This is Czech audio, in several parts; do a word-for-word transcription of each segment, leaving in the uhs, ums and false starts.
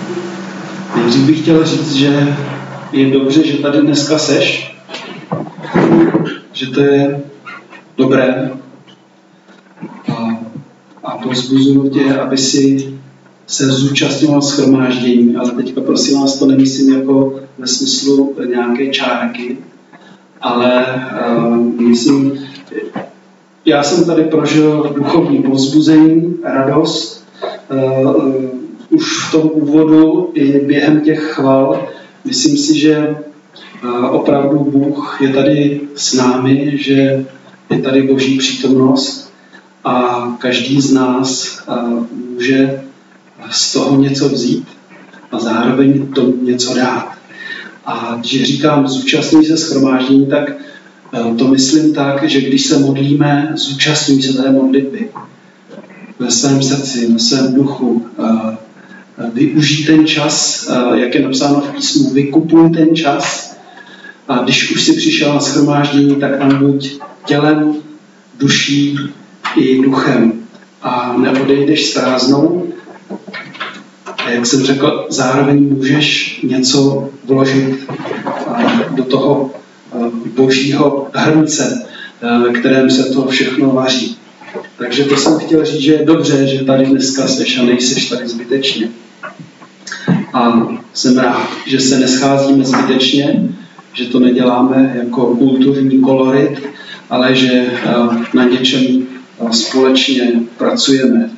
Nejdřív bych chtěl říct, že je dobře, že tady dneska seš, že to je dobré a, a povzbuzuju tě, aby si se zúčastňoval shromáždění, ale teďka prosím vás, to nemyslím jako ve smyslu nějaké čárky, ale uh, myslím, já jsem tady prožil duchovní povzbuzení, radost, uh, uh, už v tom úvodu i během těch chval. Myslím si, že uh, opravdu Bůh je tady s námi, že je tady Boží přítomnost a každý z nás uh, může z toho něco vzít a zároveň to něco dát. A když říkám zúčastní se shromáždění, tak to myslím tak, že když se modlíme, zúčastní se té modlitby ve svém srdci, ve svém duchu. Využij ten čas, jak je napsáno v písmu, vykupuj ten čas. A když už si přišel na shromáždění, tak tam buď tělem, duší i duchem. A neodejdeš s prázdnou. A jak jsem řekl, zároveň můžeš něco vložit do toho božího hrnce, ve kterém se to všechno vaří. Takže to jsem chtěl říct, že je dobře, že tady dneska seš a nejseš tady zbytečně. A jsem rád, že se nescházíme zbytečně, že to neděláme jako kulturní kolorit, ale že na něčem společně pracujeme.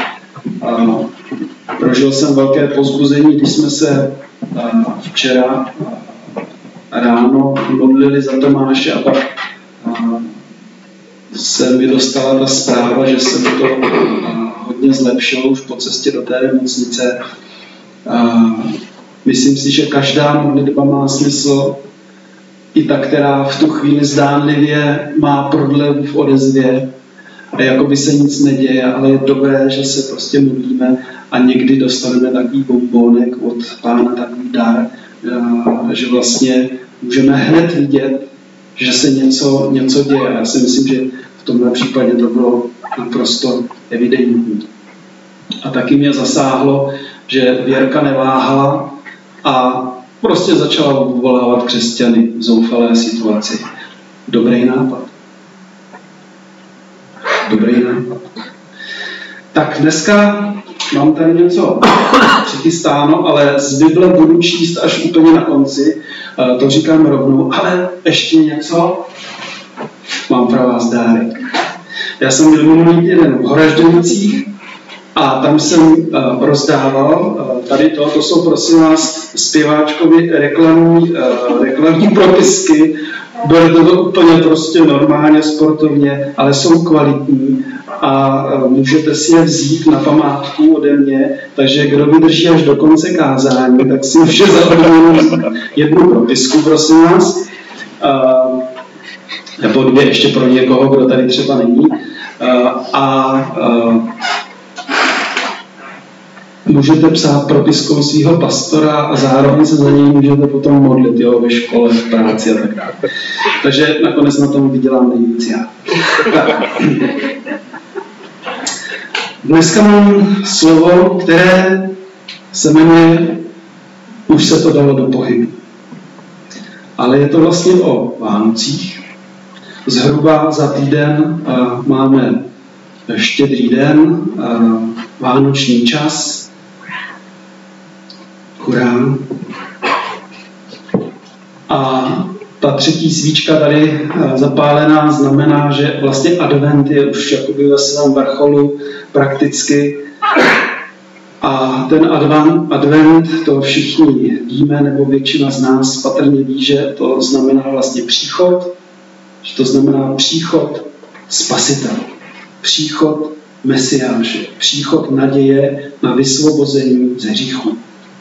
Prožil jsem velké povzbuzení, když jsme se včera ráno modlili za Tomáše a pak se mi dostala ta zpráva, že se mi to hodně zlepšilo už po cestě do té nemocnice. Myslím si, že každá modlitba má smysl, i ta, která v tu chvíli zdánlivě má prodlev v odezvě a jako by se nic neděje, ale je dobré, že se prostě modlíme a někdy dostaneme takový bombónek od Pána, takový dar, že vlastně můžeme hned vidět, že se něco, něco děje. Já si myslím, že v tomhle případě to bylo naprosto evidentní. A taky mě zasáhlo, že Věrka neváhala a prostě začala vyvolávat křesťany v zoufalé situaci. Dobrý nápad. Dobrý nápad. Tak dneska mám tady něco přichystáno, ale z Bible budu číst až úplně na konci. To říkám rovnou, ale ještě něco. Mám pro vás dárek. Já jsem byl minulý týden v Horažďovicích a tam jsem rozdával tady to, to jsou prosím vás zpěváčkovi reklamní, reklamní propisky. Bude to úplně prostě normálně, sportovně, ale jsou kvalitní a můžete si je vzít na památku ode mě, takže kdo vydrží až do konce kázání, tak si může zahodnout jednu propisku, prosím vás, nebo dvě ještě pro někoho, kdo tady třeba není. A můžete psát propiskou svého pastora a zároveň se za něj můžete potom modlit, jo, ve škole, v práci a tak dále. Takže nakonec na tom vydělám nejvíc já. Dneska mám slovo, které se jmenuje Už se to dalo do pohybu. Ale je to vlastně o Vánocích. Zhruba za týden uh, máme Štědrý den, uh, vánoční čas. Hurá. A ta třetí svíčka tady zapálená znamená, že vlastně advent je už jakoby ve svém vrcholu prakticky. A ten advent, advent, to všichni víme, nebo většina z nás patrně ví, že to znamená vlastně příchod, že to znamená příchod Spasitele, příchod Mesiáše, příchod naděje na vysvobození ze hříchu.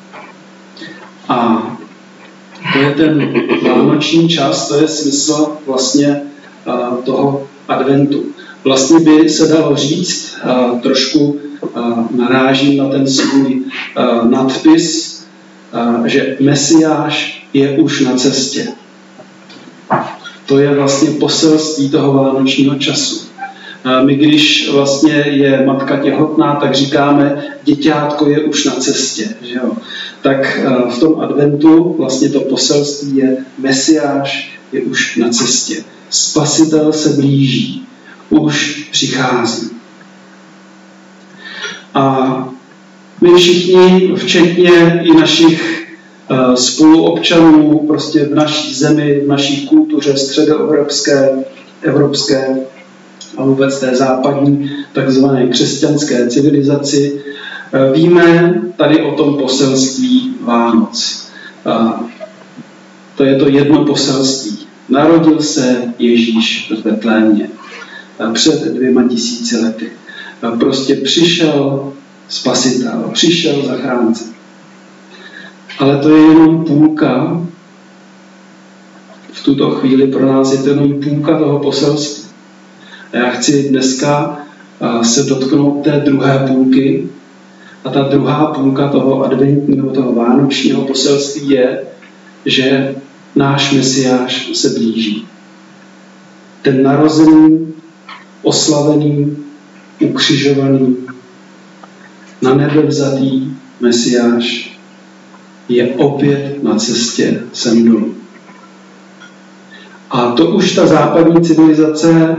A to je ten vánoční čas, to je smysl vlastně uh, toho adventu. Vlastně by se dalo říct, uh, trošku uh, narážím na ten svůj uh, nadpis, uh, že Mesiáš je už na cestě. To je vlastně poselství toho vánočního času. My, když vlastně je matka těhotná, tak říkáme, děťátko je už na cestě. Že jo? Tak v tom adventu vlastně to poselství je, Mesiáš je už na cestě. Spasitel se blíží, už přichází. A my všichni, včetně i našich uh, spoluobčanů, prostě v naší zemi, v naší kultuře středoevropské, evropské a vůbec té západní, takzvané křesťanské civilizaci, uh, víme tady o tom poselství Vánoc. Uh, to je to jedno poselství. Narodil se Ježíš v Betlémě uh, před dvěma tisíci lety. Uh, prostě přišel Spasitel, přišel zachránce. Ale to je jenom půlka, v tuto chvíli pro nás je to jenom půlka toho poselství. A já chci dneska se dotknout té druhé půlky. A ta druhá půlka toho adventního, toho vánočního poselství je, že náš Mesiáš se blíží. Ten narozený, oslavený, ukřižovaný, na nebe vzatý Mesiáš je opět na cestě sem dolů. A to už ta západní civilizace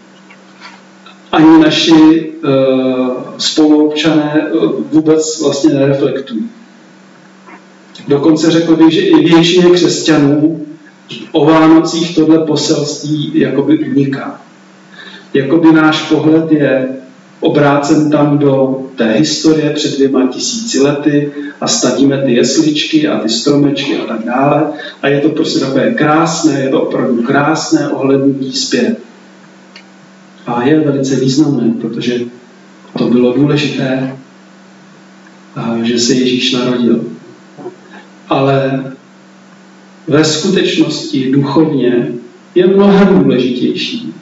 ani naši uh, spoluobčané vůbec vlastně nereflektují. Dokonce řekl bych, že i většině křesťanů o Vánocích tohle poselství jakoby uniká. Jakoby náš pohled je obrácen tam do té historie před dvěma tisíci lety a stavíme ty jesličky a ty stromečky a tak dále. A je to prostě takové krásné, je to opravdu krásné ohlédnutí zpět. A je velice významné, protože to bylo důležité, že se Ježíš narodil. Ale ve skutečnosti duchovně je mnohem důležitější,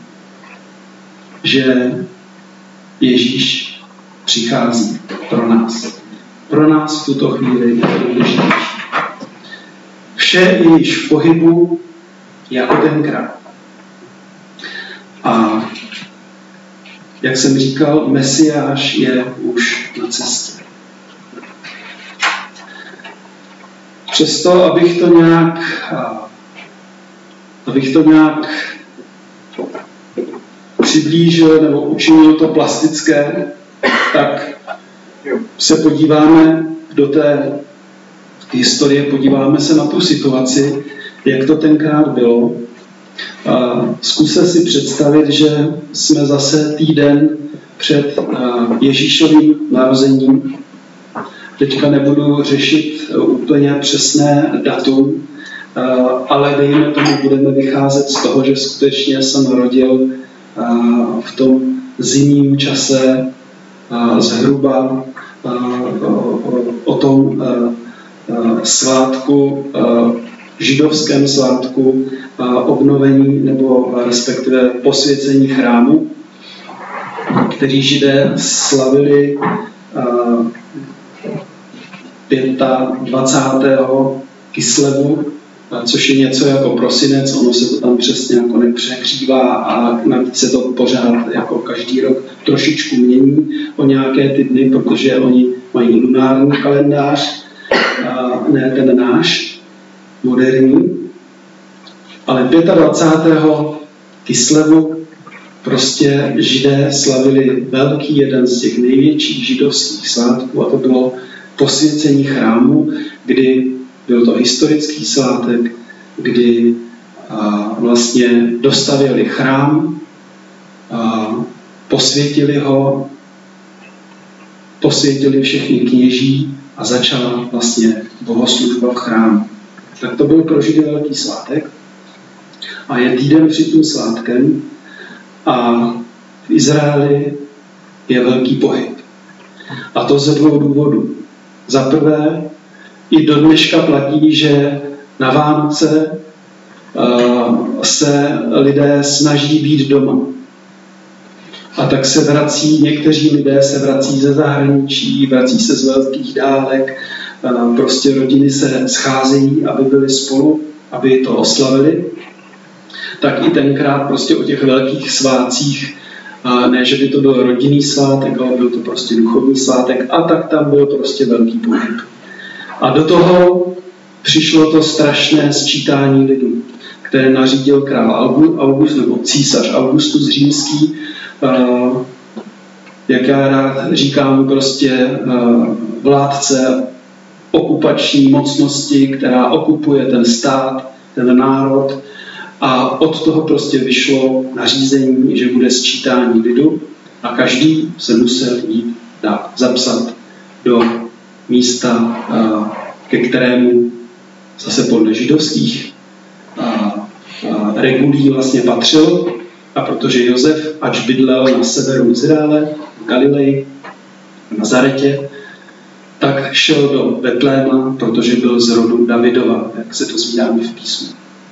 že Ježíš přichází pro nás. Pro nás v tuto chvíli je to důležitější. Vše je již v pohybu jako tenkrát. A jak jsem říkal, Mesiáš je už na cestě. Přesto, abych to nějak, abych to nějak přiblížil nebo učinil to plastické, tak se podíváme do té historie, podíváme se na tu situaci, jak to tenkrát bylo. Zkuste si představit, že jsme zase týden před Ježíšovým narozením. Teďka nebudu řešit úplně přesné datum, ale dejme tomu, budeme vycházet z toho, že skutečně se narodil v tom zimním čase zhruba o tom svátku, židovském svátku obnovení nebo respektive posvěcení chrámu, který Židé slavili dvacátého pátého Kislevu, což je něco jako prosinec, ono se to tam přesně jako nepřekřívá a navíc se to pořád jako každý rok trošičku mění o nějaké ty dny, protože oni mají lunární kalendář, a ne ten náš, moderní. Ale dvacátého pátého Kislevu prostě Židé slavili velký, jeden z těch největších židovských svátků, a to bylo posvěcení chrámu, kdy byl to historický svátek, kdy a, vlastně dostavěli chrám, a, posvětili ho, posvětili všechny kněží a začala vlastně bohoslužba v chrámu. Tak to byl pro Židy velký svátek. A je týden před tím svátkem a v Izraeli je velký pohyb. A to ze dvou důvodů. Za prvé, i do dneška platí, že na Vánoce uh, se lidé snaží být doma. A tak se vrací, někteří lidé se vrací ze zahraničí, vrací se z velkých dálek, uh, prostě rodiny se scházejí, aby byli spolu, aby to oslavili. Tak i tenkrát prostě o těch velkých svátcích Ne, že by to byl rodinný svátek, ale byl to prostě duchovní svátek a tak tam byl prostě velký pohyb. A do toho přišlo to strašné sčítání lidu, které nařídil král August, nebo císař Augustus římský, jak já rád říkám, prostě vládce okupační mocnosti, která okupuje ten stát, ten národ. A od toho prostě vyšlo nařízení, že bude sčítání lidu a každý se musel jít dát zapsat do místa, ke kterému zase podle židovských regulí vlastně patřil. A protože Josef, ač bydlel na severu Izraele, v Galileji, v Nazaretě, tak šel do Betléma, protože byl z rodu Davidova, jak se to dozvídáme v písmu.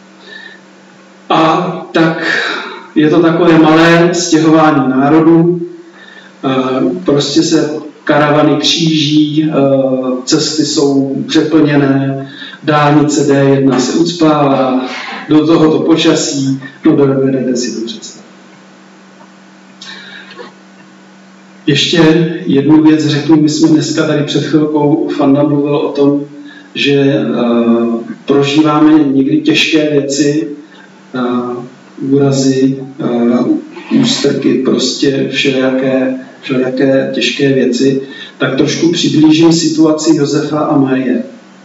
A tak je to takové malé stěhování národů, prostě se karavany kříží, cesty jsou přeplněné, dálnice D jedna se ucpává, do tohoto počasí, no dovedete si to představit. Ještě jednu věc řeknu, my jsme dneska tady před chvilkou Fanda mluvil o tom, že prožíváme někdy těžké věci, úrazy, ústrky, prostě všelijaké, všelijaké těžké věci, tak trošku přiblížím situaci Josefa a Marie,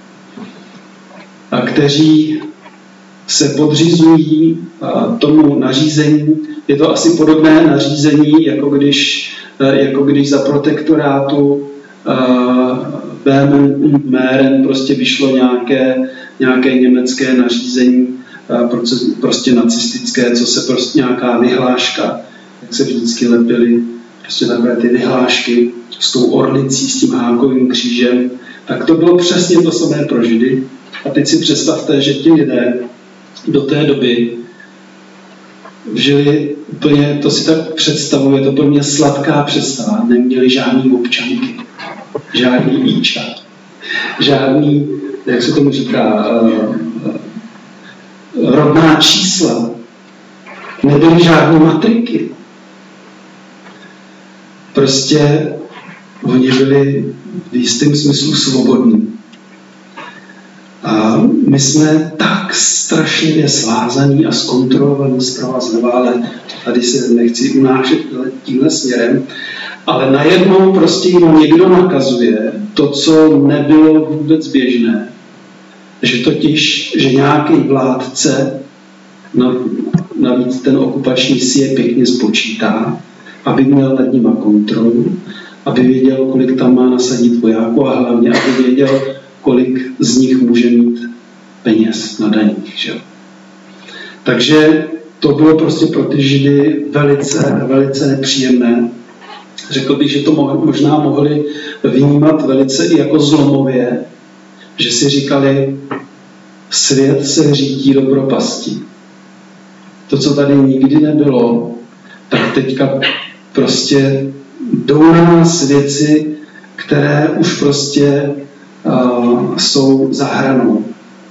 a kteří se podřizují tomu nařízení. Je to asi podobné nařízení, jako když, jako když za protektorátu Böhmen und Mähren prostě vyšlo nějaké, nějaké německé nařízení, prostě nacistické, co se prostě nějaká vyhláška, jak se vždycky lepily, prostě takové ty vyhlášky s tou orlicí, s tím hákovým křížem, tak to bylo přesně to samé pro Židy. A teď si představte, že ti lidé do té doby žili úplně, to si tak představuje, to pro mě sladká představa, neměli žádný občanky, žádný íča, žádný, jak se tomu říká, rodná čísla, nebyly žádné matriky. Prostě oni byli v jistém smyslu svobodní. A my jsme tak strašlivě svázaní a zkontrolovaní zprava zleva, ale tady se nechci unášet tímhle směrem, ale najednou prostě jim někdo nakazuje to, co nebylo vůbec běžné, že totiž, že nějaký vládce, navíc ten okupační si je pěkně spočítá, aby měl nad nima kontrolu, aby věděl, kolik tam má nasadit vojáků a hlavně, aby věděl, kolik z nich může mít peněz na daních. Že? Takže to bylo prostě pro ty Židy velice, velice nepříjemné. Řekl bych, že to možná mohli vnímat velice i jako zlomově, že si říkali, svět se řítí do propasti. To, co tady nikdy nebylo, tak teďka prostě jdou na nás věci, které už prostě uh, jsou za hranou.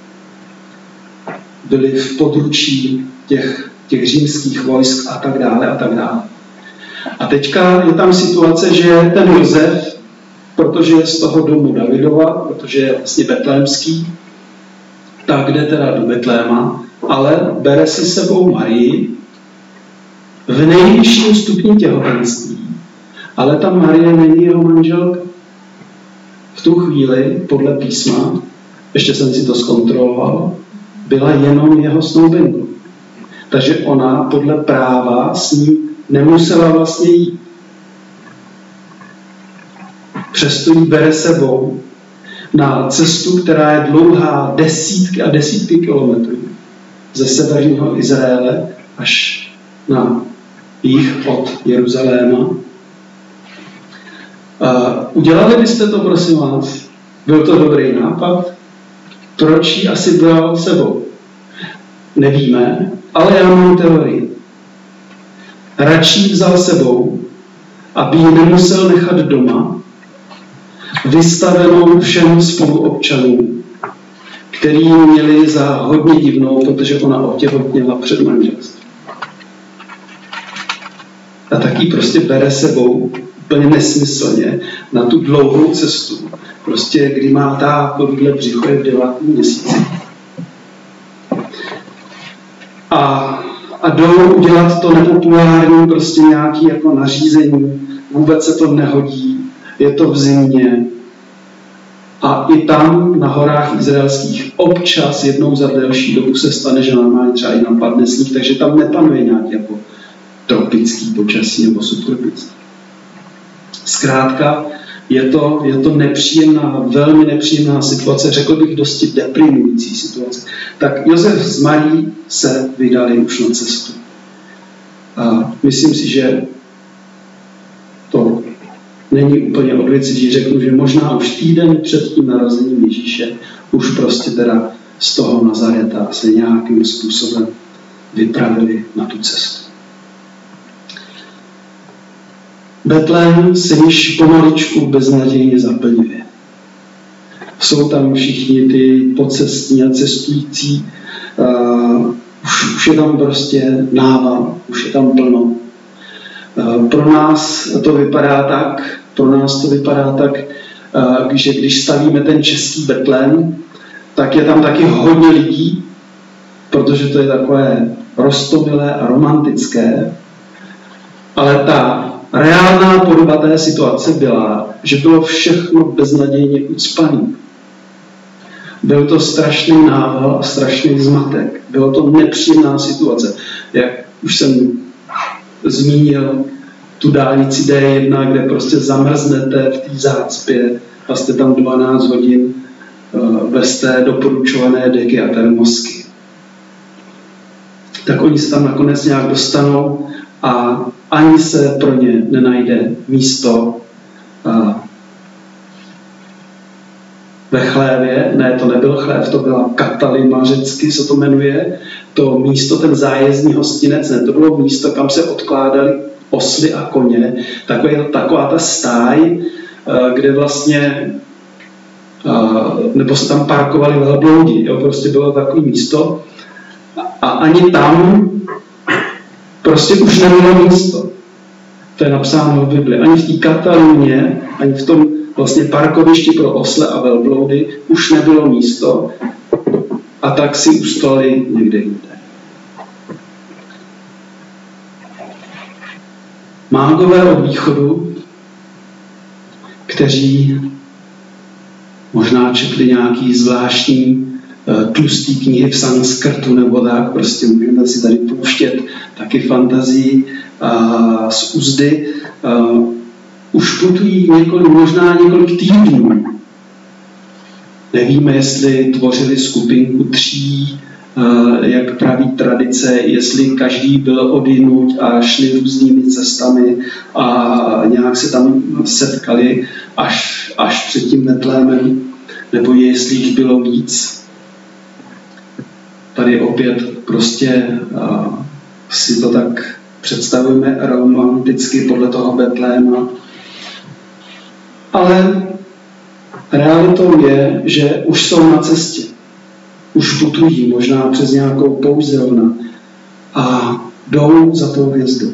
Byly v područí těch, těch římských vojsk a tak dále a tak dále. A teďka je tam situace, že ten Josef, protože je z toho domu Davidova, protože je vlastně betlémský, tak jde teda do Betléma, ale bere si sebou Marii v nejvyšším stupni těhotenství. Ale ta Marie není jeho manželka. V tu chvíli, podle písma, ještě jsem si to zkontroloval, byla jenom jeho snoubenkou. Takže ona podle práva s ním nemusela vlastně jít. Přesto ji bere sebou na cestu, která je dlouhá desítky a desítky kilometrů ze severního Izraele až na jih od Jeruzaléma. Uh, udělali byste to, prosím vás? Byl to dobrý nápad? Proč ji asi bral sebou? Nevíme, ale já mám teorii. Radši vzal sebou, aby ji nemusel nechat doma, vystavenou všem spoluobčanům, který ji měli za hodně divnou, protože ona otěhotněla před manželstvím. a tak ji prostě bere sebou úplně nesmyslně na tu dlouhou cestu. Prostě kdy má ta tohle břicho je v devátém měsíci. A, a jdou udělat to nepopulární prostě nějaký jako nařízení, vůbec se to nehodí, je to v zimě. A i tam na horách izraelských občas jednou za delší dobu se stane, že normálně třeba i napadne sníh, takže tam nepanuje nějaký jako tropický počasí nebo subtropický. Zkrátka je to, je to nepříjemná, velmi nepříjemná situace, řekl bych dosti deprimující situace. Tak Josef s Marií se vydali už na cestu. A myslím si, že to není úplně od věci, když řeknu, že možná už týden před tím narozením Ježíše už prostě teda z toho Nazareta se nějakým způsobem vypravili na tu cestu. Betlém se již pomaličku beznadějně zaplňuje. Jsou tam všichni ty pocestní a cestující, uh, už, už je tam prostě nával, už je tam plno. Uh, pro nás to vypadá tak, pro nás to vypadá tak, uh, že když stavíme ten český Betlém, tak je tam taky hodně lidí, protože to je takové roztomilé a romantické, ale ta reálná podoba té situace byla, že bylo všechno beznadějně ucpané. Byl to strašný nával a strašný zmatek. Bylo to nepříjemná situace. Jak už jsem zmínil tu dálnici D jedna, kde prostě zamrznete v té zácpě a jste tam dvanáct hodin bez té doporučované deky a termosky. Tak oni se tam nakonec nějak dostanou a ani se pro ně nenajde místo a ve chlévě. Ne, to nebyl chlév, to byla Katalima, řecky se to jmenuje. To místo, ten zájezdní hostinec, ne, to bylo místo, kam se odkládali osly a koně. Takové, taková ta stáj, kde vlastně, nebo se tam parkovali velbloudi. Jo, prostě bylo takové místo. A ani tam prostě už nebylo místo. To je napsáno v Bibli. Ani v té Kataluně, ani v tom vlastně parkovišti pro osle a velbloudy už nebylo místo. A tak si ustali někde jinde. Mágové od východu, kteří možná četli nějaký zvláštní tlustý knihy v sanskrtu nebo tak, prostě můžeme si tady pouštět taky fantazii a z úzdy. A už putují několik, možná několik týdnů. Nevíme, jestli tvořili skupinku tří, jak praví tradice, jestli každý byl odjinuť a šli různými cestami a nějak se tam setkali až, až před tím Betlémem, nebo jestli jich bylo víc. Tady opět prostě uh, si to tak představujeme romanticky podle toho Betléma. Ale realitou je, že už jsou na cestě. Už putují, možná přes nějakou poušť zrovna a jdou za tou hvězdou.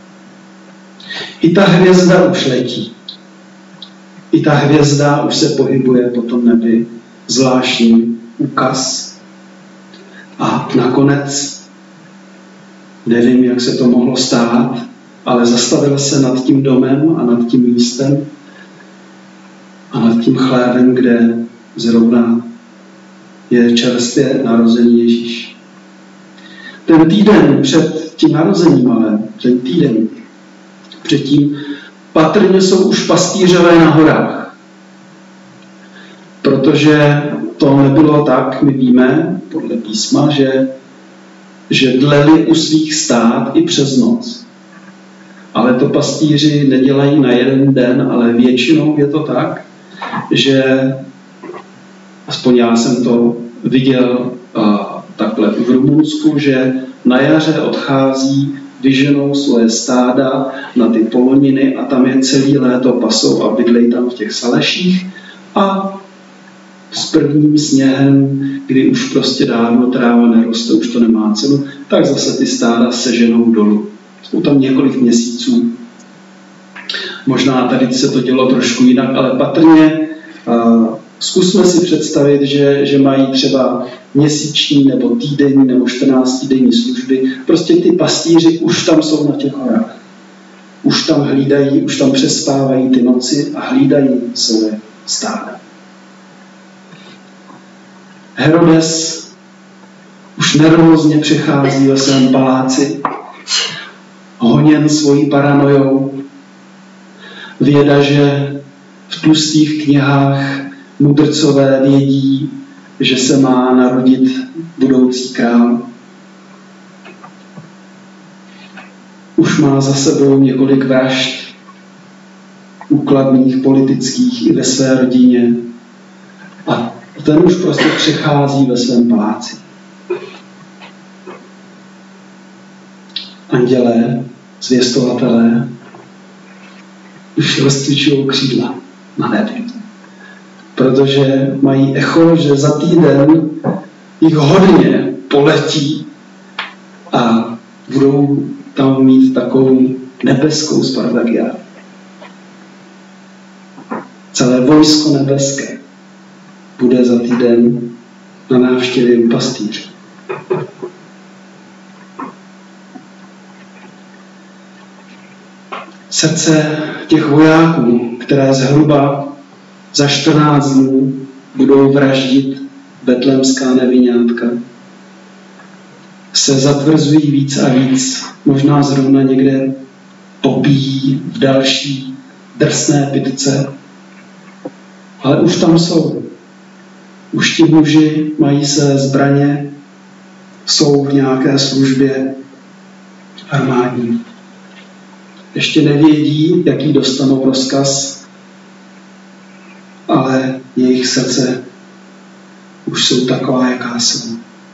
I ta hvězda už letí. I ta hvězda už se pohybuje po tom nebi. Zvláštní úkaz. A nakonec, nevím, jak se to mohlo stát, ale zastavila se nad tím domem a nad tím místem a nad tím chlévem, kde zrovna je čerstvě narozený Ježíš. Ten týden před tím narozením, ale ten týden předtím, patrně jsou už pastýřové na horách. Protože to nebylo tak, my víme, podle písma, že, že dleli u svých stád i přes noc. Ale to pastýři nedělají na jeden den, ale většinou je to tak, že aspoň já jsem to viděl uh, takhle v Rumunsku, že na jaře odchází, vyženou svoje stáda na ty poloniny a tam je celý léto pasou a bydlej tam v těch saleších a s prvním sněhem, kdy už prostě dávno tráva neroste, už to nemá cenu, tak zase ty stáda seženou dolů Jsou tam několik měsíců. Možná tady se to dělo trošku jinak, ale patrně uh, zkusme si představit, že, že mají třeba měsíční nebo týdenní nebo čtrnáctidenní služby. Prostě ty pastýři už tam jsou na těch horách. Už tam hlídají, už tam přespávají ty noci a hlídají své stáda. Herodes už nervózně přechází ve svém paláci, honěn svojí paranojou. Věda, že v tlustých knihách mudrcové vědí, že se má narodit budoucí král. Už má za sebou několik vražd, úkladných, politických i ve své rodině. A ten už prostě přechází ve svém paláci. Andělé, zvěstovatelé, už rozcvičují křídla na nebi. Protože mají echo, že za týden jich hodně poletí a budou tam mít takovou nebeskou Spartakiádu. Celé vojsko nebeské bude za týden na návštěvě u pastýře. Srdce těch vojáků, které zhruba za čtrnáct dnů budou vraždit betlémská neviňátka, se zatvrzují víc a víc. Možná zrovna někde popíjí v další drsné pitce. Ale už tam jsou. Už ti muži mají své zbraně, jsou v nějaké službě armádní. Ještě nevědí, jaký dostanou rozkaz, ale jejich srdce už jsou taková, jaká jsou.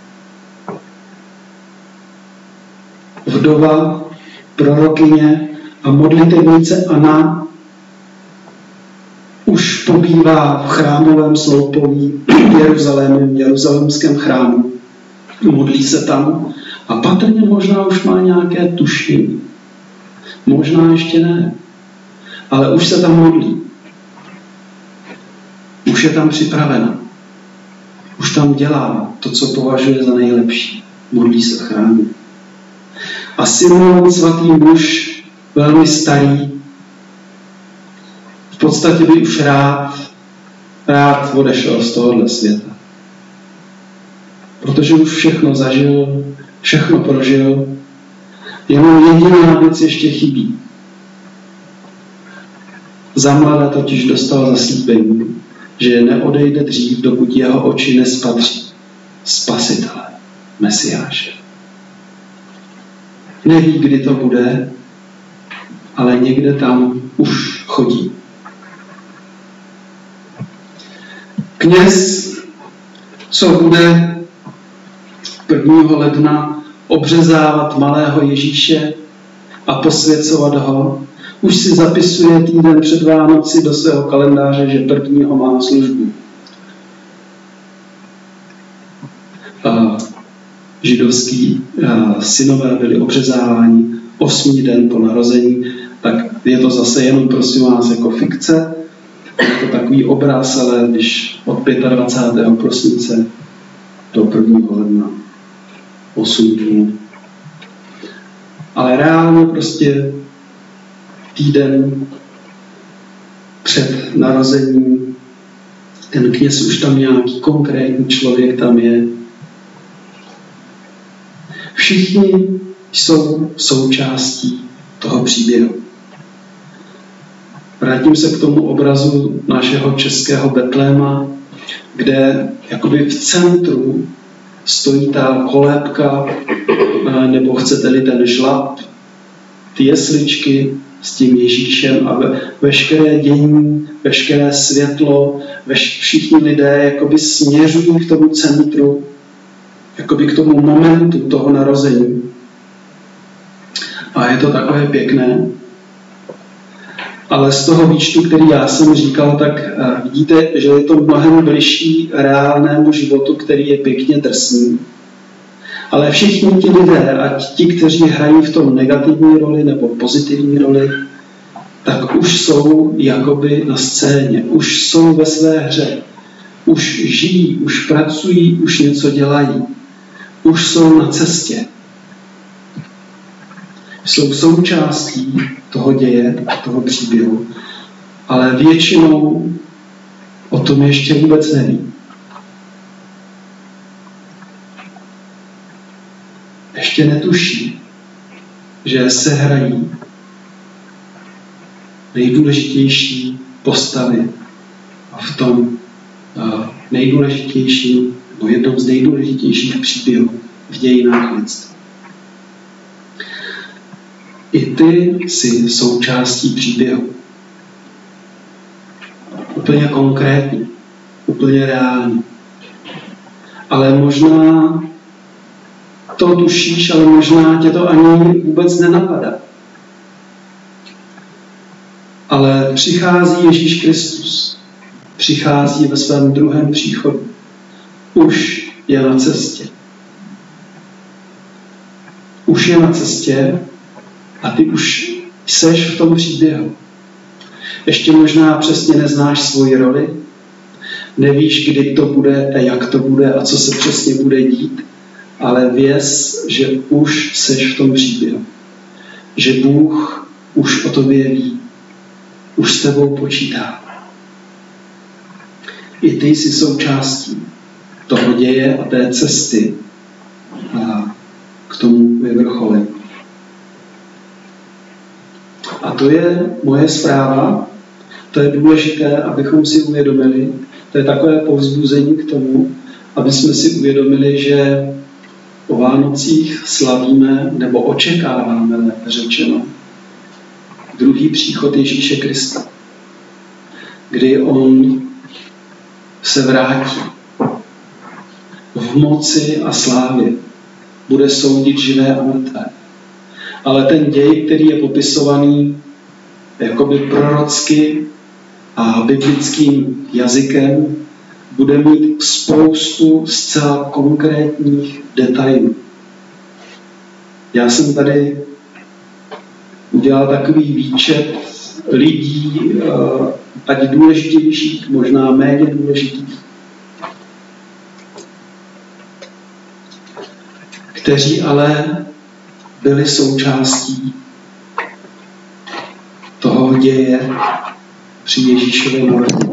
Vdova, prorokyně a modlitevnice Anna už pobývá v chrámovém sloupoví v Jeruzalému, v jeruzalémském chrámu. Modlí se tam a patrně možná už má nějaké tušení. Možná ještě ne, ale už se tam modlí. Už je tam připravena. Už tam dělá to, co považuje za nejlepší. Modlí se v chrámu. A Simeon, svatý muž, velmi starý, v podstatě by už rád, rád odešel z tohohle světa. Protože už všechno zažil, všechno prožil, jenom jediná věc ještě chybí. Zamlada totiž dostal zaslíbení, že neodejde dřív, dokud jeho oči nespatří Spasitele, Mesiáše. Neví, kdy to bude, ale někde tam už chodí. Kněz, co bude prvního ledna obřezávat malého Ježíše a posvěcovat ho, už si zapisuje týden před Vánoci do svého kalendáře, že prvního má službu. A židovský a synové byli obřezáváni osmý den po narození, tak je to zase jenom, prosím vás, jako fikce. Je to takový obraz, ale když od dvacátého pátého prosince do prvního ledna osm dnů. Ale reálně prostě týden před narozením ten kněz už tam nějaký konkrétní člověk tam je. Všichni jsou součástí toho příběhu. Vrátím se k tomu obrazu našeho českého Betléma, kde jakoby v centru stojí ta kolébka, nebo chcete-li ten žlab, ty jesličky s tím Ježíšem a ve, veškeré dění, veškeré světlo, veš, všichni lidé jakoby směřují k tomu centru, jakoby k tomu momentu toho narození. A je to takové pěkné. Ale z toho výčtu, který já jsem říkal, tak vidíte, že je to mnohem bližší reálnému životu, který je pěkně drsný. Ale všichni ti lidé, ať ti, kteří hrají v tom negativní roli nebo pozitivní roli, tak už jsou jakoby na scéně, už jsou ve své hře, už žijí, už pracují, už něco dělají, už jsou na cestě. Jsou součástí toho děje, toho příběhu, ale většinou o tom ještě vůbec neví. Ještě netuší, že se hrají nejdůležitější postavy v tom nejdůležitějším, nebo jednom z nejdůležitějších příběhů v dějinách lidstva. I ty jsi součástí příběhu. Úplně konkrétní, úplně reální. Ale možná to tušíš, ale možná tě to ani vůbec nenapadá. Ale přichází Ježíš Kristus. Přichází ve svém druhém příchodu. Už je na cestě. Už je na cestě a ty už seš v tom příběhu. Ještě možná přesně neznáš svoji roli, nevíš, kdy to bude a jak to bude a co se přesně bude dít, ale věz, že už seš v tom příběhu. Že Bůh už o tobě ví. Už s tebou počítá. I ty jsi součástí toho děje a té cesty a k tomu vyvrcholení. A to je moje zpráva. To je důležité, abychom si uvědomili. To je takové povzbuzení k tomu, aby jsme si uvědomili, že o Vánocích slavíme, nebo očekáváme, lépe řečeno, druhý příchod Ježíše Krista, kdy on se vrátí v moci a slávě, bude soudit živé a mrtvé. Ale ten děj, který je popisovaný jakoby prorocky a biblickým jazykem, bude mít spoustu zcela konkrétních detailů. Já jsem tady udělal takový výčet lidí, ať důležitějších, možná méně důležitých, kteří ale byli součástí toho děje při Ježíšově narození.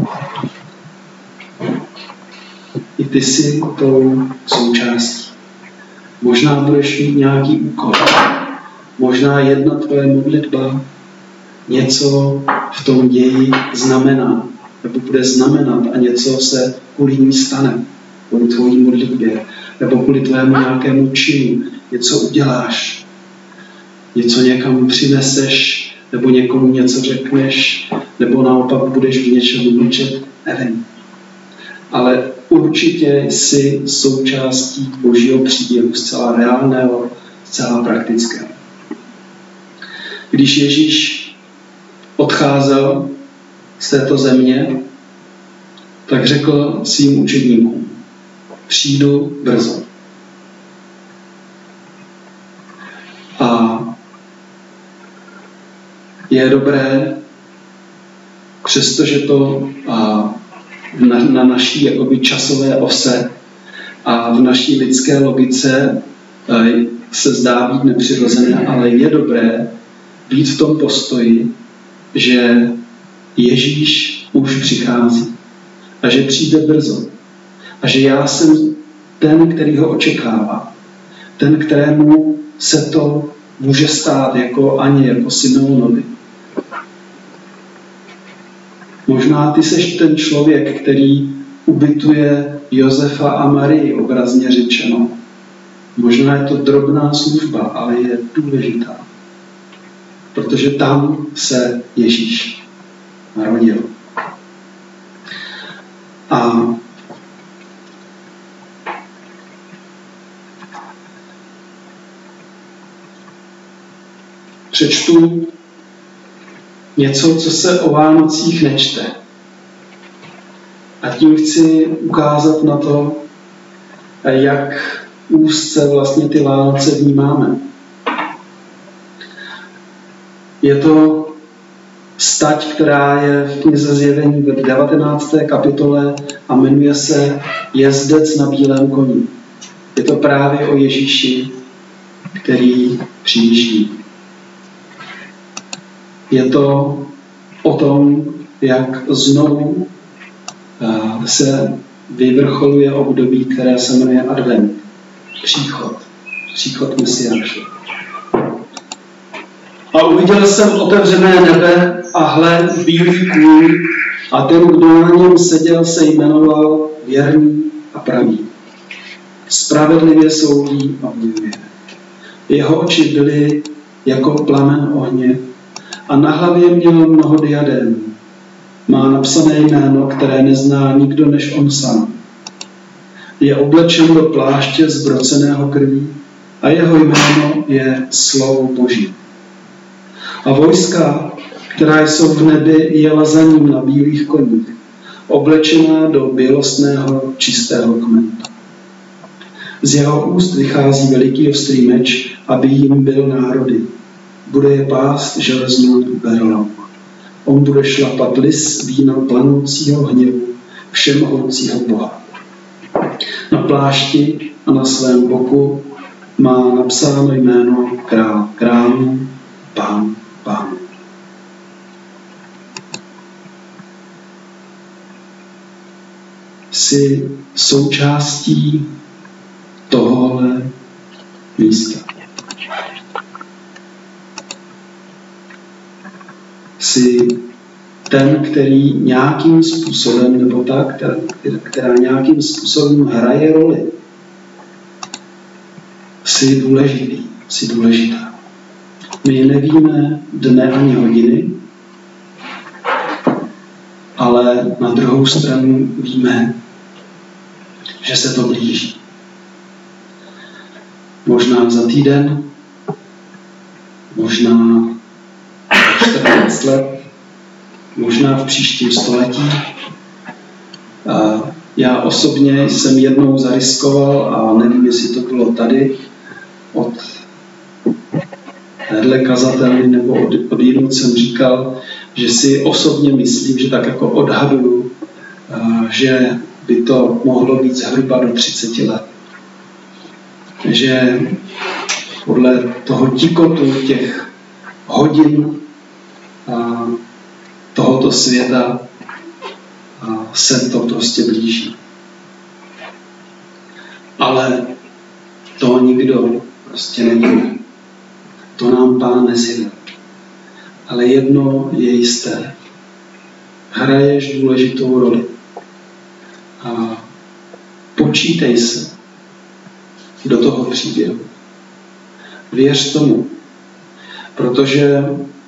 I ty jsi tou součástí. Možná budeš mít nějaký úkol. Možná jedna tvoje modlitba něco v tom ději znamená, nebo bude znamenat a něco se kvůli ní stane, kvůli tvojí modlitbě, nebo kvůli tvému nějakému činu. Něco uděláš, něco někam přineseš, nebo někomu něco řekneš, nebo naopak budeš v něčem mlčet, nevím. Ale určitě jsi součástí Božího příběhu, zcela reálného, zcela praktického. Když Ježíš odcházel z této země, tak řekl svým učedníkům: přijdu brzo. A je dobré, přestože to a na, na naší jakoby časové ose a v naší lidské logice se zdá být nepřirozené, ale je dobré být v tom postoji, že Ježíš už přichází a že přijde brzo a že já jsem ten, který ho očekává, ten, kterému se to může stát jako Aně, jako Simeonovi. Možná ty seš ten člověk, který ubytuje Josefa a Marii, obrazně řečeno. Možná je to drobná služba, ale je důležitá. Protože tam se Ježíš narodil. A přečtu něco, co se o Vánocích nečte. A tím chci ukázat na to, jak úzce vlastně ty Vánoce vnímáme. Je to stať, která je v knize Zjevení v devatenácté kapitole a jmenuje se Jezdec na bílém koni. Je to právě o Ježíši, který přijíždí. Je to o tom, jak znovu se vyvrcholuje období, které se jmenuje Advent. Příchod. Příchod Mesiáše. A uviděl jsem otevřené nebe a hle bílý kůň a ten, kdo na něm seděl, se jmenoval Věrný a Pravý. Spravedlivě soudí a bojuje. Jeho oči byly jako plamen ohně a na hlavě měl mnoho diadémů. Má napsané jméno, které nezná nikdo než on sám. Je oblečen do pláště zbroceného krví a jeho jméno je Slovo Boží. A vojska, která jsou v nebi, jela za ním na bílých koních, oblečená do bělostného čistého kmenta. Z jeho úst vychází veliký ostrý meč, aby jim byl národy. Bude je pást železnou berlou. On bude šlapat lis vína planoucího hněvu všemohoucího Boha. Na plášti a na svém boku má napsáno jméno král králů, pán pánů. Jsi součástí tohohle místa. Jsi ten, který nějakým způsobem, nebo ta, která, která nějakým způsobem hraje roli. Jsi důležitý, jsi důležitá. My nevíme dne ani hodiny, ale na druhou stranu víme, že se to blíží. Možná za týden, možná čtrnáct let, možná v příštím století. A já osobně jsem jednou zariskoval, a nevím, jestli to bylo tady, od téhle kazatelny nebo od, od jinut jsem říkal, že si osobně myslím, že tak jako odhaduju, že by to mohlo být zhruba do třicet let. Že podle toho tikotu těch hodin a tohoto světa a se to prostě blíží. Ale to nikdo prostě nevíme. To nám Pán nezjevil. Ale jedno je jisté. Hraješ důležitou roli. A počítej se do toho příběhu. Věř tomu. Protože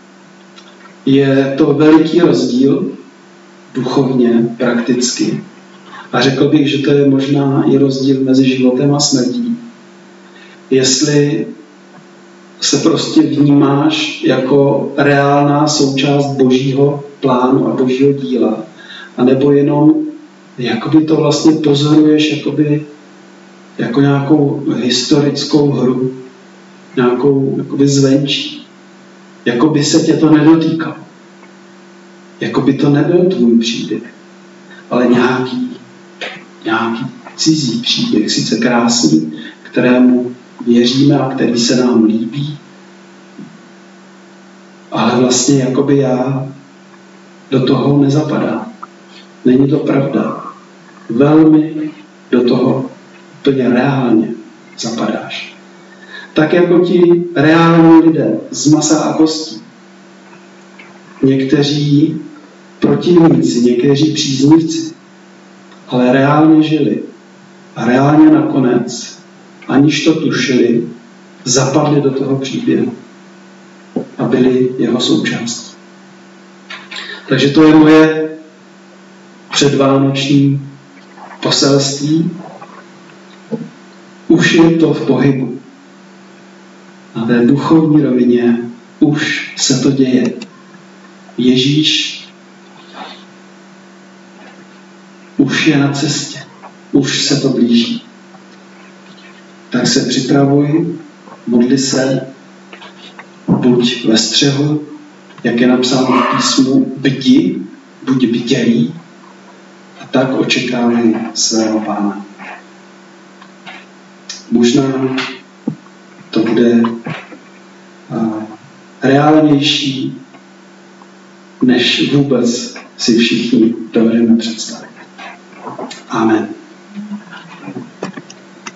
je to veliký rozdíl duchovně, prakticky. A řekl bych, že to je možná i rozdíl mezi životem a smrtí. Jestli se prostě vnímáš jako reálná součást Božího plánu a Božího díla, anebo jenom jakoby to vlastně pozoruješ jakoby, jako nějakou historickou hru, nějakou jakoby zvenčí. Jakoby se tě to nedotýkalo. Jakoby to nebyl tvůj příběh, ale nějaký, nějaký cizí příběh, sice krásný, kterému věříme a který se nám líbí, ale vlastně jakoby já do toho nezapadám. Není to pravda. Velmi do toho úplně reálně zapadáš. Tak jako ti reální lidé z masa a kostí. Někteří protivníci, někteří příznivci, ale reálně žili. A reálně nakonec, aniž to tušili, zapadli do toho příběhu a byli jeho součástí. Takže to je moje předvánoční poselství. Už je to v pohybu. Na té duchovní rovině už se to děje. Ježíš už je na cestě. Už se to blíží. Tak tak se připravuj, modli se, buď ve střehu, jak je napsáno v písmu, bdi, buď bdělý a tak očekávej svého Pána. Možná to bude reálnější, než vůbec si všichni dovedeme představit. Amen.